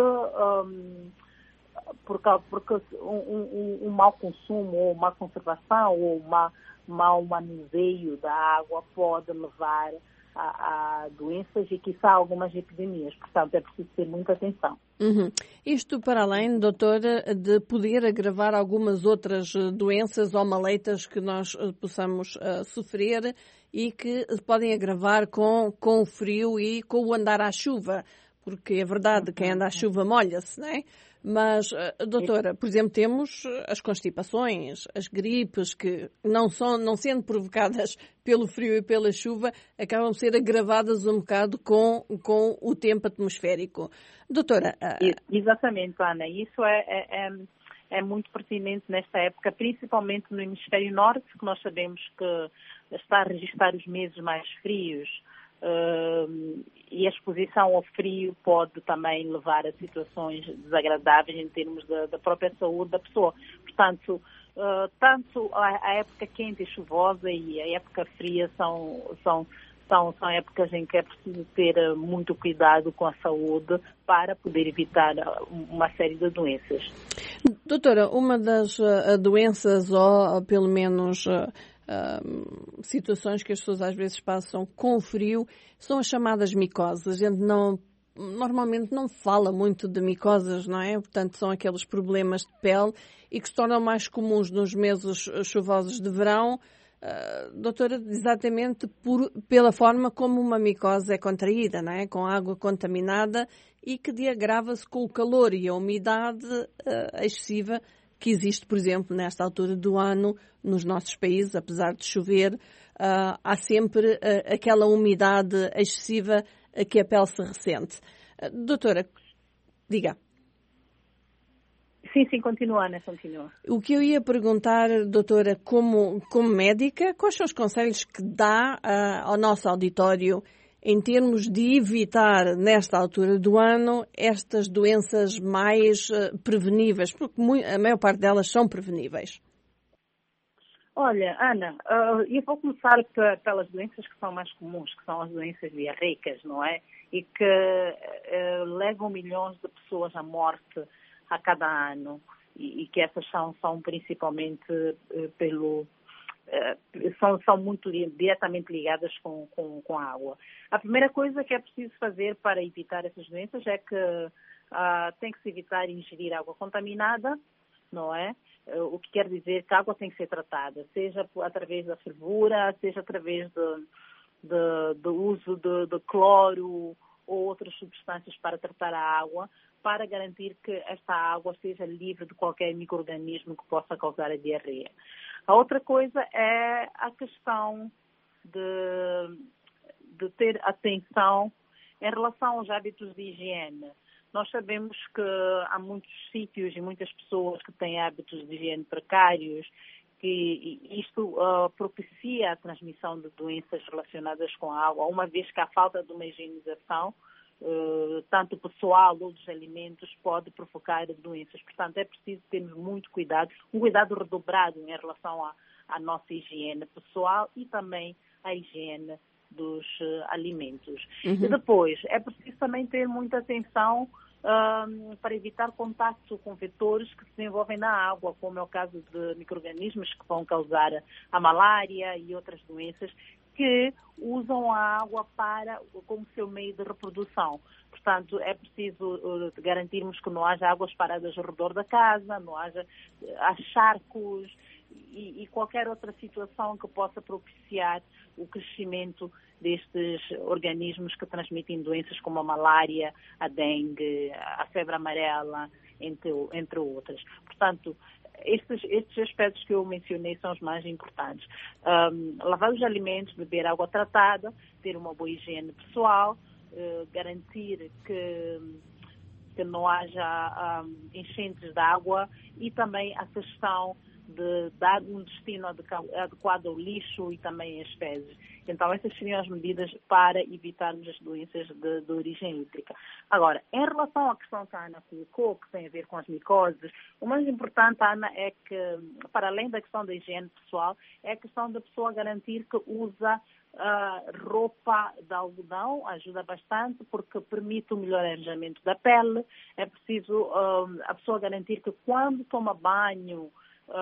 um mau consumo, ou má conservação, ou mau manuseio da água pode levar a doenças e, quiçá, algumas epidemias. Portanto, é preciso ter muita atenção. Isto para além, doutora, de poder agravar algumas outras doenças ou maleitas que nós possamos sofrer e que podem agravar com o frio e com o andar à chuva. Porque é verdade, quem anda à chuva molha-se, não é? Mas, doutora, por exemplo, temos as constipações, as gripes, que não sendo provocadas pelo frio e pela chuva, acabam de ser agravadas um bocado com o tempo atmosférico. Doutora... Exatamente, Ana. Isso é muito pertinente nesta época, principalmente no hemisfério norte, que nós sabemos que está a registrar os meses mais frios. E a exposição ao frio pode também levar a situações desagradáveis em termos da própria saúde da pessoa. Portanto, tanto a época quente e chuvosa e a época fria são épocas em que é preciso ter muito cuidado com a saúde para poder evitar uma série de doenças. Doutora, uma das doenças, ou pelo menos situações que as pessoas às vezes passam com o frio, são as chamadas micoses. A gente normalmente não fala muito de micoses, não é? Portanto, são aqueles problemas de pele e que se tornam mais comuns nos meses chuvosos de verão. Doutora, exatamente pela forma como uma micose é contraída, não é? Com água contaminada e que agrava-se com o calor e a umidade excessiva que existe, por exemplo, nesta altura do ano nos nossos países, apesar de chover, há sempre aquela umidade excessiva a que a pele se ressente. Doutora, diga. Sim, continua, Ana, continua. O que eu ia perguntar, doutora, como médica, quais são os conselhos que dá ao nosso auditório em termos de evitar, nesta altura do ano, estas doenças mais preveníveis, porque a maior parte delas são preveníveis? Olha, Ana, eu vou começar pelas doenças que são mais comuns, que são as doenças diarreicas, não é? E que levam milhões de pessoas à morte a cada ano. E que essas são principalmente são muito diretamente ligadas com a água. A primeira coisa que é preciso fazer para evitar essas doenças é que tem que se evitar ingerir água contaminada, não é? O que quer dizer que a água tem que ser tratada, seja através da fervura, seja através do uso de cloro ou outras substâncias para tratar a água, para garantir que esta água seja livre de qualquer micro-organismo que possa causar a diarreia. A outra coisa é a questão de ter atenção em relação aos hábitos de higiene. Nós sabemos que há muitos sítios e muitas pessoas que têm hábitos de higiene precários, que isto propicia a transmissão de doenças relacionadas com a água, uma vez que a falta de uma higienização, tanto pessoal ou dos alimentos, pode provocar doenças. Portanto, é preciso termos muito cuidado, um cuidado redobrado em relação a nossa higiene pessoal e também a higiene dos alimentos. E depois, é preciso também ter muita atenção para evitar contato com vetores que se desenvolvem na água, como é o caso de micro-organismos que vão causar a malária e outras doenças que usam a água como seu meio de reprodução. Portanto, é preciso garantirmos que não haja águas paradas ao redor da casa, não haja charcos e qualquer outra situação que possa propiciar o crescimento destes organismos que transmitem doenças como a malária, a dengue, a febre amarela, entre outras. Portanto, estes aspectos que eu mencionei são os mais importantes. Lavar os alimentos, beber água tratada, ter uma boa higiene pessoal, garantir que não haja enchentes de água e também a questão de dar um destino adequado ao lixo e também às fezes. Então, essas seriam as medidas para evitarmos as doenças de origem hídrica. Agora, em relação à questão que a Ana colocou, que tem a ver com as micoses, o mais importante, Ana, é que, para além da questão da higiene pessoal, é a questão da pessoa garantir que usa roupa de algodão, ajuda bastante, porque permite o melhor arranjamento da pele. É preciso a pessoa garantir que quando toma banho,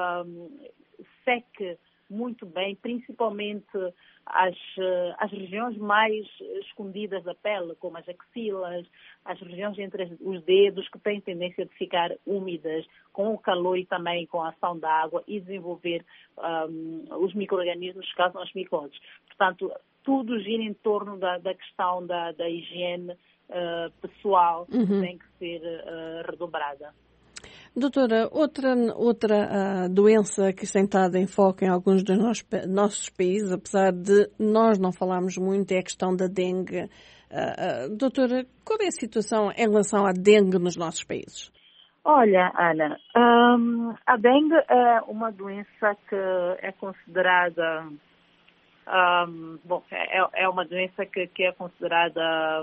seque muito bem, principalmente as regiões mais escondidas da pele, como as axilas, as regiões entre os dedos, que têm tendência de ficar úmidas com o calor e também com a ação da água e desenvolver os micro-organismos que causam as micoses. Portanto, tudo gira em torno da questão da higiene pessoal, que tem que ser redobrada. Doutora, outra doença que tem estado em foco em alguns dos nossos países, apesar de nós não falarmos muito, é a questão da dengue. Doutora, qual é a situação em relação à dengue nos nossos países? Olha, Ana, a dengue é uma doença que é considerada... é uma doença que é considerada...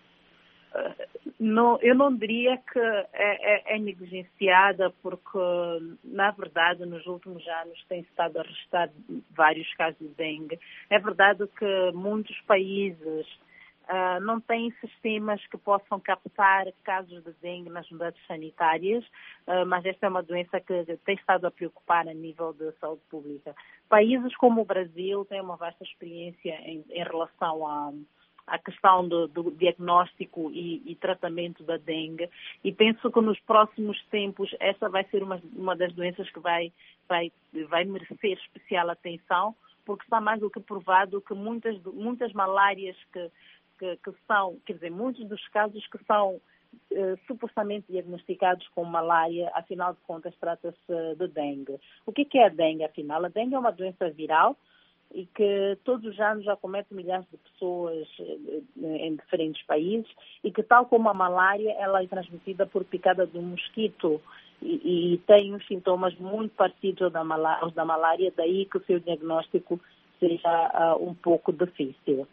eu não diria que é negligenciada, porque, na verdade, nos últimos anos tem estado a registrar vários casos de dengue. É verdade que muitos países não têm sistemas que possam captar casos de dengue nas unidades sanitárias, mas esta é uma doença que tem estado a preocupar a nível de saúde pública. Países como o Brasil têm uma vasta experiência em relação a questão do diagnóstico e tratamento da dengue, e penso que nos próximos tempos essa vai ser uma das doenças que vai merecer especial atenção, porque está mais do que provado que muitas malárias que são, quer dizer, muitos dos casos que são supostamente diagnosticados com malária, afinal de contas trata-se de dengue. O que é a dengue, afinal? A dengue é uma doença viral e que todos os anos já comete milhares de pessoas em diferentes países, e que, tal como a malária, ela é transmitida por picada de um mosquito e tem uns sintomas muito parecidos aos da malária, daí que o seu diagnóstico seja um pouco difícil.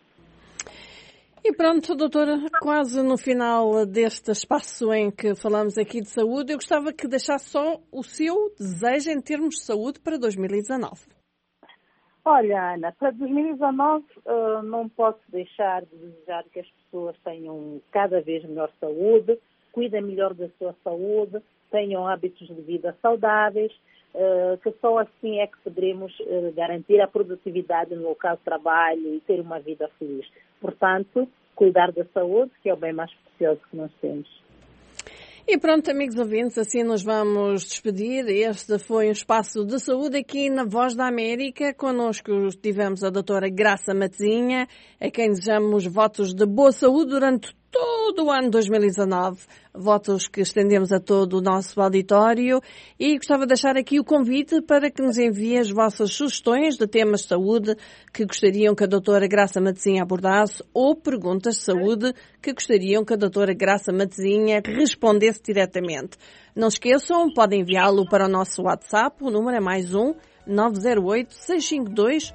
E pronto, doutora, quase no final deste espaço em que falamos aqui de saúde, eu gostava que deixasse só o seu desejo em termos de saúde para 2019. Olha, Ana, para 2019 não posso deixar de desejar que as pessoas tenham cada vez melhor saúde, cuidem melhor da sua saúde, tenham hábitos de vida saudáveis, que só assim é que poderemos garantir a produtividade no local de trabalho e ter uma vida feliz. Portanto, cuidar da saúde, que é o bem mais precioso que nós temos. E pronto, amigos ouvintes, assim nos vamos despedir. Este foi um espaço de saúde aqui na Voz da América. Connosco tivemos a doutora Graça Matezinha, a quem desejamos votos de boa saúde durante todo o ano 2019, votos que estendemos a todo o nosso auditório, e gostava de deixar aqui o convite para que nos enviem as vossas sugestões de temas de saúde que gostariam que a doutora Graça Matezinha abordasse, ou perguntas de saúde que gostariam que a doutora Graça Matezinha respondesse diretamente. Não esqueçam, podem enviá-lo para o nosso WhatsApp, o número é +1 908 652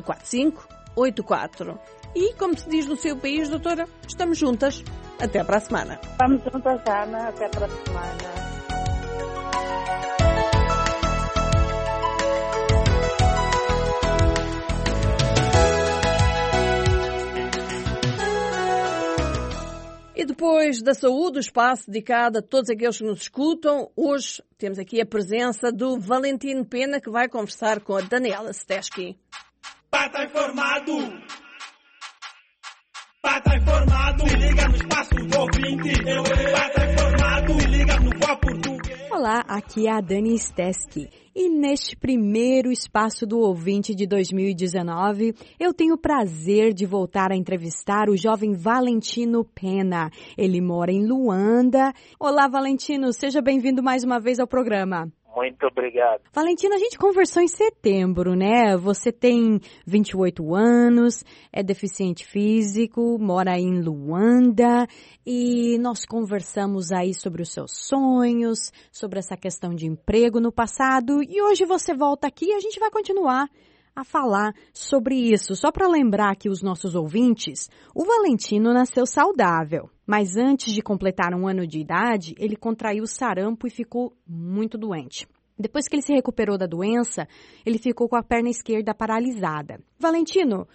4584. E, como se diz no seu país, doutora, estamos juntas. Até para a semana. Estamos juntas, Ana. Até para a semana. E depois da saúde, o espaço dedicado a todos aqueles que nos escutam, hoje temos aqui a presença do Valentino Pena, que vai conversar com a Daniela Steschke. Pata informado! Pata informado! Se liga no espaço do ouvinte! Pata informado! Se liga no Voa Português! Olá, aqui é a Dani Steschke. E neste primeiro Espaço do Ouvinte de 2019, eu tenho o prazer de voltar a entrevistar o jovem Valentino Pena. Ele mora em Luanda. Olá, Valentino, seja bem-vindo mais uma vez ao programa. Muito obrigado. Valentino, a gente conversou em setembro, né? Você tem 28 anos, é deficiente físico, mora em Luanda e nós conversamos aí sobre os seus sonhos, sobre essa questão de emprego no passado e hoje você volta aqui e a gente vai continuar a falar sobre isso. Só para lembrar aqui os nossos ouvintes, o Valentino nasceu saudável, mas antes de completar 1 ano de idade, ele contraiu sarampo e ficou muito doente. Depois que ele se recuperou da doença, ele ficou com a perna esquerda paralisada. Valentino,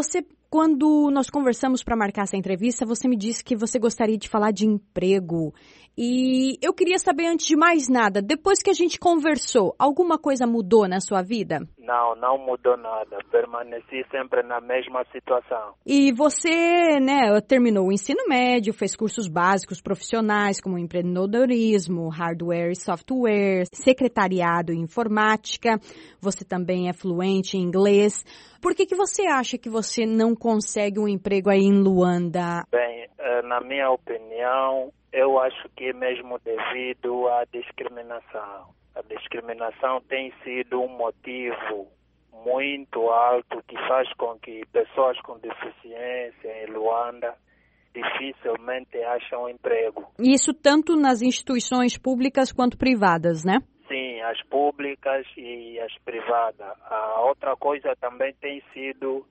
quando nós conversamos para marcar essa entrevista, você me disse que você gostaria de falar de emprego. E eu queria saber, antes de mais nada, depois que a gente conversou, alguma coisa mudou na sua vida? Não mudou nada. Permaneci sempre na mesma situação. E você, terminou o ensino médio, fez cursos básicos profissionais como empreendedorismo, hardware e software, secretariado e informática. Você também é fluente em inglês. Por que você acha que você não consegue um emprego aí em Luanda? Bem, na minha opinião, eu acho que é mesmo devido à discriminação. A discriminação tem sido um motivo muito alto que faz com que pessoas com deficiência em Luanda dificilmente acham emprego. Isso tanto nas instituições públicas quanto privadas, né? Sim, as públicas e as privadas. A outra coisa também tem sido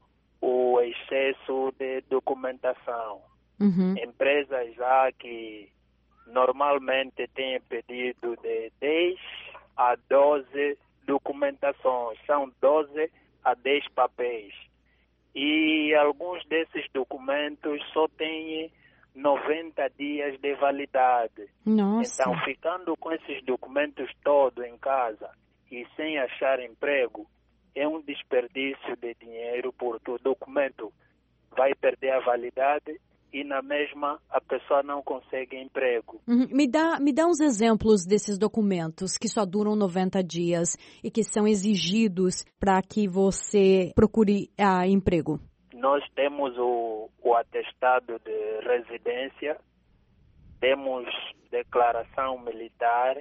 o excesso de documentação. Uhum. Empresas já que normalmente têm pedido de 10 a 12 documentações, são 12 a 10 papéis. E alguns desses documentos só têm 90 dias de validade. Nossa. Então, ficando com esses documentos todos em casa e sem achar emprego, é um desperdício de dinheiro, porque o documento vai perder a validade e na mesma a pessoa não consegue emprego. Me dá uns exemplos desses documentos que só duram 90 dias e que são exigidos para que você procure emprego. Nós temos o atestado de residência, temos declaração militar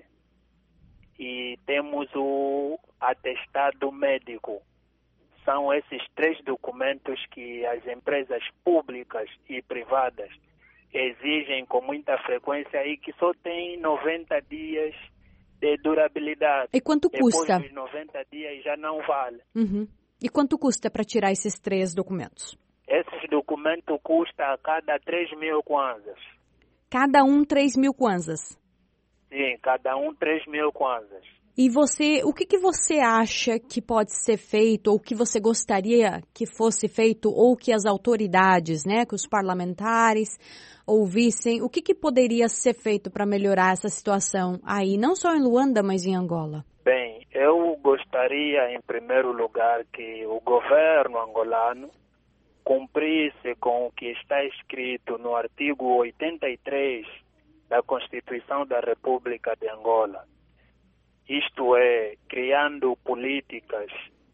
e temos o atestado médico. São esses 3 documentos que as empresas públicas e privadas exigem com muita frequência e que só tem 90 dias de durabilidade. E quanto custa? Depois dos 90 dias já não vale. Uhum. E quanto custa para tirar esses 3 documentos? Esses documentos custam a cada 3.000 kwanzas. Cada um 3.000 kwanzas? Sim, cada um 3.000 kwanzas. E o que você acha que pode ser feito, ou que você gostaria que fosse feito, ou que as autoridades, que os parlamentares ouvissem, o que poderia ser feito para melhorar essa situação aí, não só em Luanda, mas em Angola? Bem, eu gostaria, em primeiro lugar, que o governo angolano cumprisse com o que está escrito no artigo 83 da Constituição da República de Angola. Isto é, criando políticas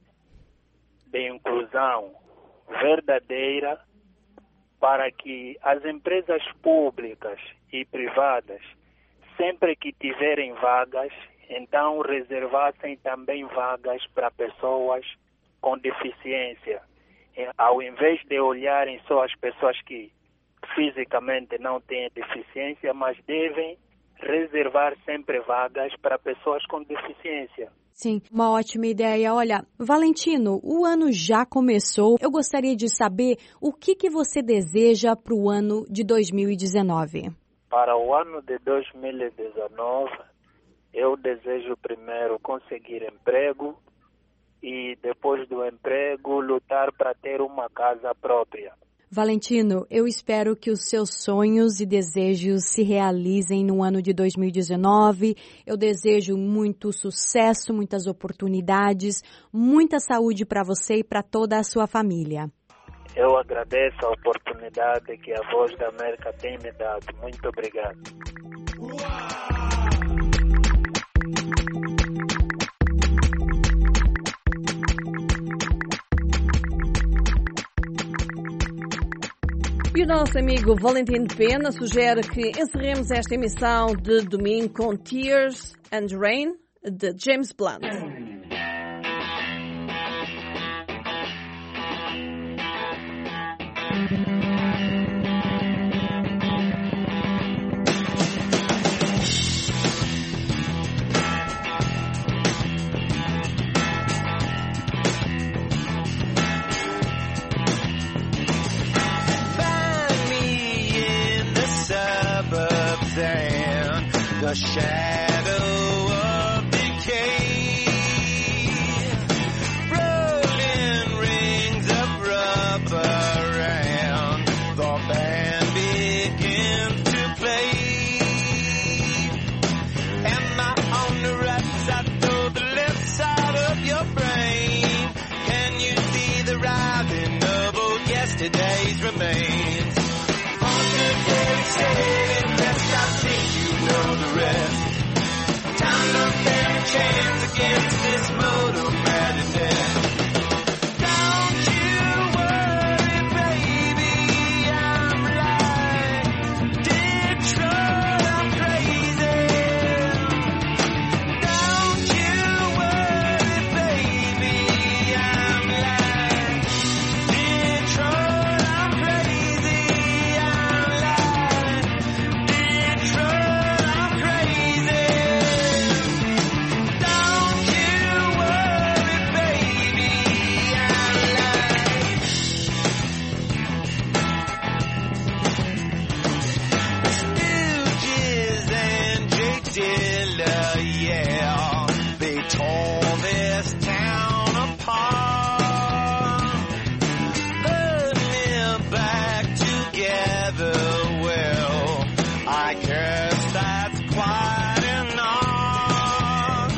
de inclusão verdadeira para que as empresas públicas e privadas, sempre que tiverem vagas, então reservassem também vagas para pessoas com deficiência. Ao invés de olharem só as pessoas que fisicamente não têm deficiência, mas devem reservar sempre vagas para pessoas com deficiência. Sim, uma ótima ideia. Olha, Valentino, o ano já começou. Eu gostaria de saber o que você deseja para o ano de 2019. Para o ano de 2019, eu desejo primeiro conseguir emprego e depois do emprego lutar para ter uma casa própria. Valentino, eu espero que os seus sonhos e desejos se realizem no ano de 2019. Eu desejo muito sucesso, muitas oportunidades, muita saúde para você e para toda a sua família. Eu agradeço a oportunidade que a Voz da América tem me dado. Muito obrigado. E o nosso amigo Valentino Pena sugere que encerremos esta emissão de domingo com Tears and Rain, de James Blunt. The shadow of decay, rolling rings of rubber around, the band begins to play. Am I on the right side or the left side of your brain? Can you see the writhing of old yesterday's remains? On today's sailing best I think you know the rest. Time don't stand a chance against this mortal madness. Don't you worry, baby, I'm like Detroit, I'm crazy. Don't you worry, baby, I'm like Detroit, I'm crazy. I'm like Detroit, I'm crazy. Don't you worry, baby, I'm like Stooges and Jay Dilla, yeah, they tore this town apart. Put me back together, well, I guess that's quite enough.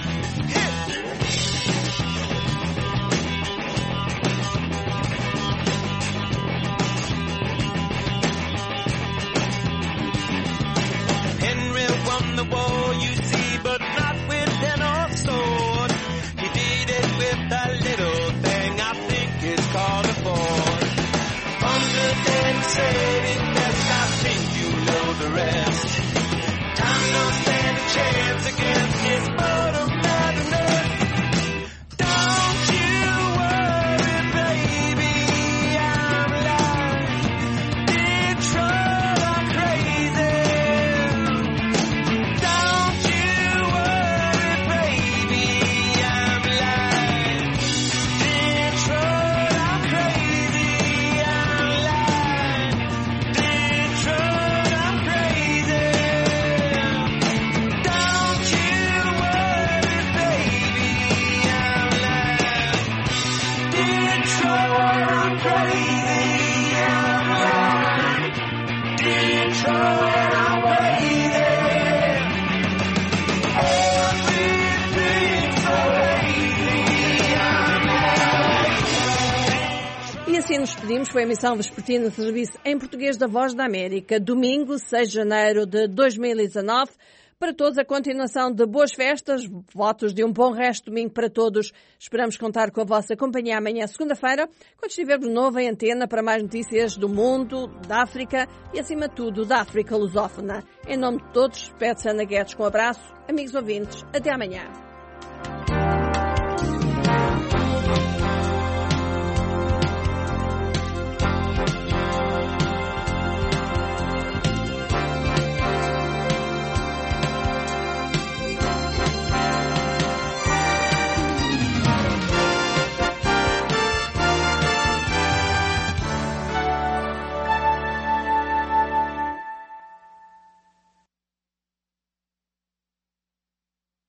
Henry won the war, you see, but not with an old sword. He did it with a little thing I think is called a Ford. On the day saving best, I think you know the rest. Time don't stand a chance against his mortal madness. Don't you worry, baby, I'm like Detroit, I'm crazy. Don't you worry, baby, I'm like Detroit, I'm crazy. I'm like Detroit, I'm crazy. Don't you worry, baby, I'm like Detroit, I'm crazy. I'm like Detroit, I'm crazy. Everything's so crazy. I'm like E assim nos despedimos. Foi a emissão vespertina de serviço em português da Voz da América, domingo, 6 de janeiro de 2019. Para todos, a continuação de boas festas, votos de um bom resto de domingo para todos. Esperamos contar com a vossa companhia amanhã, segunda-feira, quando estivermos de novo em antena para mais notícias do mundo, da África e, acima de tudo, da África lusófona. Em nome de todos, pede Ana Guedes com um abraço. Amigos ouvintes, até amanhã.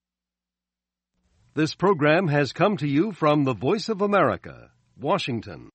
This program has come to you from the Voice of America, Washington.